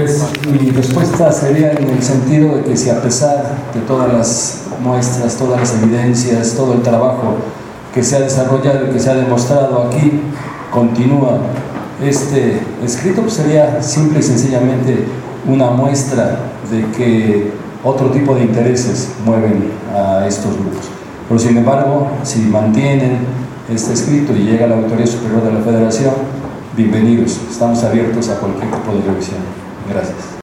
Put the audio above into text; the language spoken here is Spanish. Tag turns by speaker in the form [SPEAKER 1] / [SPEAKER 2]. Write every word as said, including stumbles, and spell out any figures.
[SPEAKER 1] Pues mi respuesta sería en el sentido de que si a pesar de todas las muestras, todas las evidencias, todo el trabajo que se ha desarrollado y que se ha demostrado aquí, continúa este escrito, pues sería simple y sencillamente una muestra de que otro tipo de intereses mueven a estos grupos. Pero sin embargo, si mantienen este escrito y llega a la Auditoría Superior de la Federación, bienvenidos, estamos abiertos a cualquier tipo de revisión. Gracias.